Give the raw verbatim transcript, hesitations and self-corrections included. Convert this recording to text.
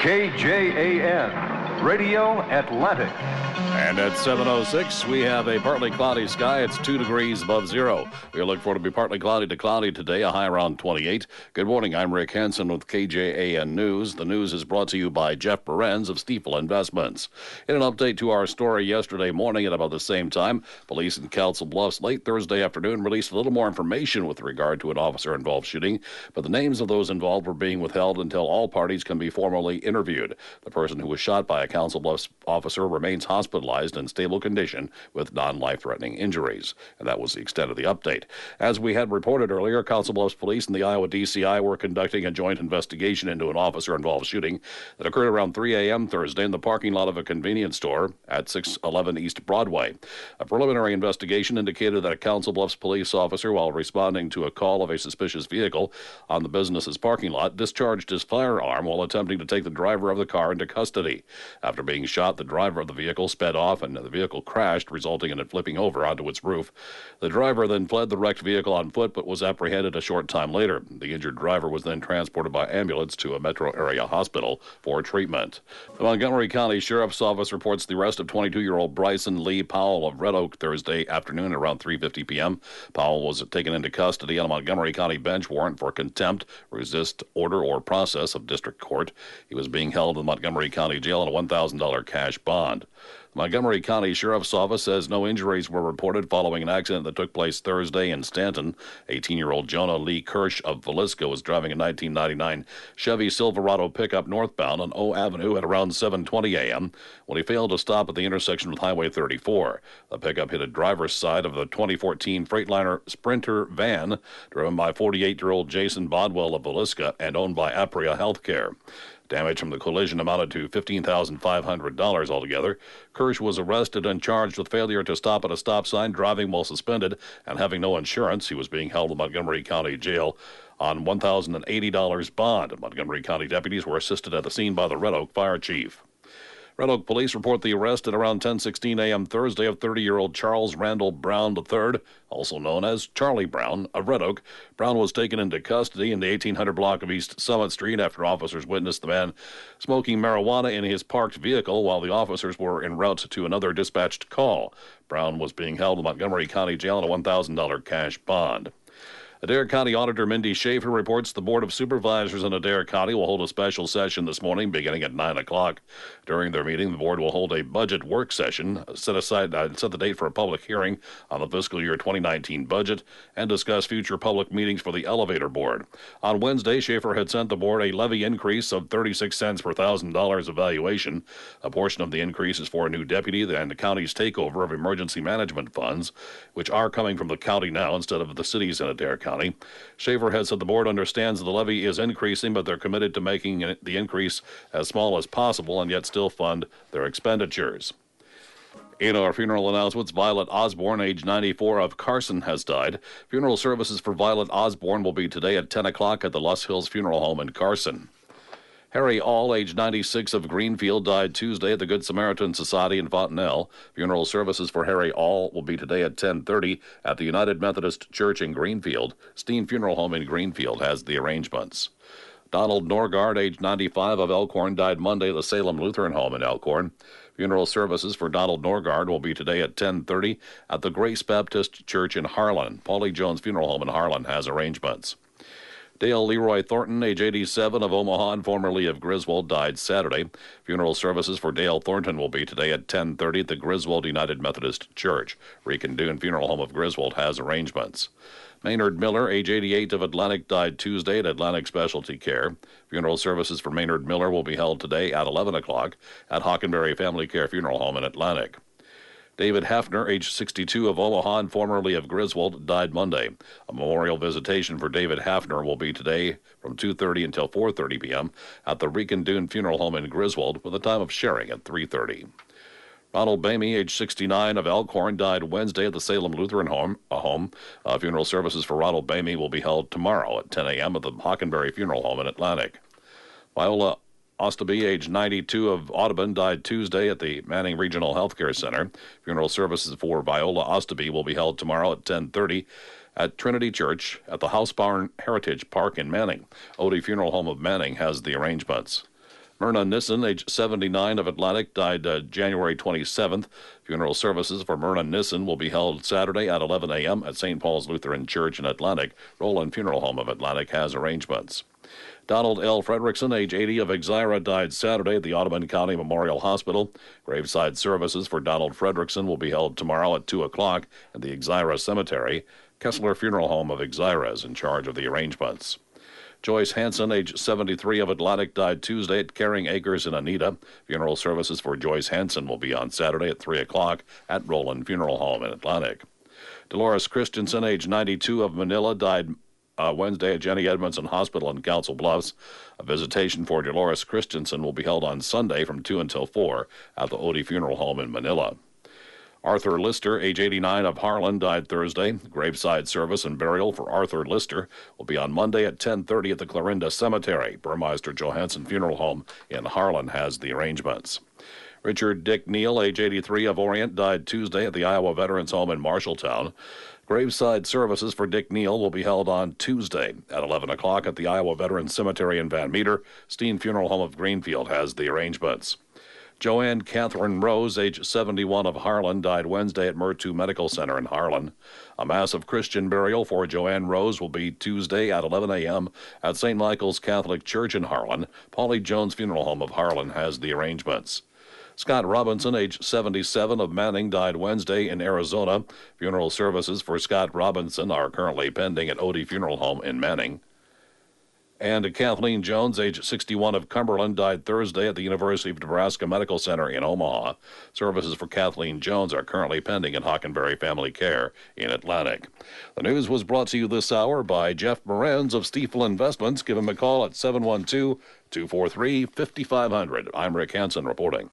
K J A N, Radio Atlantic. And at seven oh six, we have a partly cloudy sky. It's two degrees above zero. We look for it to be partly cloudy to cloudy today, a high around twenty-eight. Good morning. I'm Rick Hansen with K J A N News. The news is brought to you by Jeff Berenz of Stiefel Investments. In an update to our story yesterday morning at about the same time, police in Council Bluffs late Thursday afternoon released a little more information with regard to an officer-involved shooting, but the names of those involved were being withheld until all parties can be formally interviewed. The person who was shot by a Council Bluffs officer remains hospitalized in stable condition with non-life-threatening injuries. And that was the extent of the update. As we had reported earlier, Council Bluffs Police and the Iowa D C I were conducting a joint investigation into an officer-involved shooting that occurred around three a.m. Thursday in the parking lot of a convenience store at six eleven East Broadway. A preliminary investigation indicated that a Council Bluffs police officer, while responding to a call of a suspicious vehicle on the business's parking lot, discharged his firearm while attempting to take the driver of the car into custody. After being shot, the driver of the vehicle sped off and the vehicle crashed, resulting in it flipping over onto its roof. The driver then fled the wrecked vehicle on foot but was apprehended a short time later. The injured driver was then transported by ambulance to a metro area hospital for treatment. The Montgomery County Sheriff's Office reports the arrest of twenty-two-year-old Bryson Lee Powell of Red Oak Thursday afternoon around three fifty p.m. Powell was taken into custody on a Montgomery County bench warrant for contempt, resist order or process of district court. He was being held in the Montgomery County Jail on a one thousand dollars cash bond. The Montgomery County Sheriff's Office says no injuries were reported following an accident that took place Thursday in Stanton. eighteen-year-old Jonah Lee Kirsch of Villisca was driving a nineteen ninety-nine Chevy Silverado pickup northbound on O Avenue at around seven twenty a.m. when he failed to stop at the intersection with Highway thirty-four. The pickup hit a driver's side of the twenty fourteen Freightliner Sprinter van driven by forty-eight-year-old Jason Bodwell of Villisca and owned by Apria Healthcare. Damage from the collision amounted to fifteen thousand five hundred dollars altogether. Kirsch was arrested and charged with failure to stop at a stop sign, driving while suspended, and having no insurance. He was being held in Montgomery County Jail on one thousand eighty dollars bond. Montgomery County deputies were assisted at the scene by the Red Oak Fire Chief. Red Oak police report the arrest at around ten sixteen a.m. Thursday of thirty-year-old Charles Randall Brown the third, also known as Charlie Brown, of Red Oak. Brown was taken into custody in the eighteen hundred block of East Summit Street after officers witnessed the man smoking marijuana in his parked vehicle while the officers were en route to another dispatched call. Brown was being held in Montgomery County Jail on a one thousand dollars cash bond. Adair County Auditor Mindy Schaefer reports the Board of Supervisors in Adair County will hold a special session this morning beginning at nine o'clock. During their meeting, the board will hold a budget work session, set aside uh, set the date for a public hearing on the fiscal year twenty nineteen budget, and discuss future public meetings for the Elevator Board. On Wednesday, Schaefer had sent the board a levy increase of thirty-six cents per one thousand dollars evaluation. A portion of the increase is for a new deputy and the county's takeover of emergency management funds, which are coming from the county now instead of the cities in Adair County. Schaefer has said the board understands the levy is increasing, but they're committed to making the increase as small as possible and yet still fund their expenditures. In our funeral announcements, Violet Osborne, age ninety-four, of Carson, has died. Funeral services for Violet Osborne will be today at ten o'clock at the Luss Hills Funeral Home in Carson. Harry All, age ninety-six, of Greenfield, died Tuesday at the Good Samaritan Society in Fontenelle. Funeral services for Harry All will be today at ten thirty at the United Methodist Church in Greenfield. Steen Funeral Home in Greenfield has the arrangements. Donald Norgard, age ninety-five, of Elkhorn, died Monday at the Salem Lutheran Home in Elkhorn. Funeral services for Donald Norgard will be today at ten thirty at the Grace Baptist Church in Harlan. Paulie Jones Funeral Home in Harlan has arrangements. Dale Leroy Thornton, age eighty-seven, of Omaha and formerly of Griswold, died Saturday. Funeral services for Dale Thornton will be today at ten thirty at the Griswold United Methodist Church. Rican Dune Funeral Home of Griswold has arrangements. Maynard Miller, age eighty-eight, of Atlantic, died Tuesday at Atlantic Specialty Care. Funeral services for Maynard Miller will be held today at eleven o'clock at Hockenberry Family Care Funeral Home in Atlantic. David Hafner, age sixty-two, of Omaha and formerly of Griswold, died Monday. A memorial visitation for David Hafner will be today from two thirty until four thirty p.m. at the Rican Dune Funeral Home in Griswold with a time of sharing at three thirty. Ronald Bamey, age sixty-nine, of Elkhorn, died Wednesday at the Salem Lutheran Home. A home. Uh, funeral services for Ronald Bamey will be held tomorrow at ten a.m. at the Hockenberry Funeral Home in Atlantic. Viola Ostaby, age ninety-two, of Audubon, died Tuesday at the Manning Regional Healthcare Center. Funeral services for Viola Ostaby will be held tomorrow at ten thirty at Trinity Church at the House Barn Heritage Park in Manning. Odie Funeral Home of Manning has the arrangements. Myrna Nissen, age seventy-nine, of Atlantic, died uh, January twenty-seventh. Funeral services for Myrna Nissen will be held Saturday at eleven a.m. at Saint Paul's Lutheran Church in Atlantic. Roland Funeral Home of Atlantic has arrangements. Donald L. Fredrickson, age eighty, of Exira, died Saturday at the Audubon County Memorial Hospital. Graveside services for Donald Fredrickson will be held tomorrow at two o'clock at the Exira Cemetery. Kessler Funeral Home of Exira is in charge of the arrangements. Joyce Hanson, age seventy-three, of Atlantic, died Tuesday at Caring Acres in Anita. Funeral services for Joyce Hanson will be on Saturday at three o'clock at Roland Funeral Home in Atlantic. Dolores Christensen, age ninety-two, of Manila, died Uh, Wednesday at Jenny Edmondson Hospital in Council Bluffs. A visitation for Dolores Christensen will be held on Sunday from two until four at the Odie Funeral Home in Manila. Arthur Lister, age eighty-nine, of Harlan, died Thursday. Graveside service and burial for Arthur Lister will be on Monday at ten thirty at the Clarinda Cemetery. Burmeister Johansson Funeral Home in Harlan has the arrangements. Richard Dick Neal, age eighty-three, of Orient, died Tuesday at the Iowa Veterans Home in Marshalltown. Graveside services for Dick Neal will be held on Tuesday at eleven o'clock at the Iowa Veterans Cemetery in Van Meter. Steen Funeral Home of Greenfield has the arrangements. Joanne Catherine Rose, age seventy-one, of Harlan, died Wednesday at Murtu Medical Center in Harlan. A mass of Christian burial for Joanne Rose will be Tuesday at eleven a.m. at Saint Michael's Catholic Church in Harlan. Paulie Jones Funeral Home of Harlan has the arrangements. Scott Robinson, age seventy-seven, of Manning, died Wednesday in Arizona. Funeral services for Scott Robinson are currently pending at Odie Funeral Home in Manning. And Kathleen Jones, age sixty-one, of Cumberland, died Thursday at the University of Nebraska Medical Center in Omaha. Services for Kathleen Jones are currently pending in Hockenberry Family Care in Atlantic. The news was brought to you this hour by Jeff Morenz of Stiefel Investments. Give him a call at seven one two, two four three, five five zero zero. I'm Rick Hansen reporting.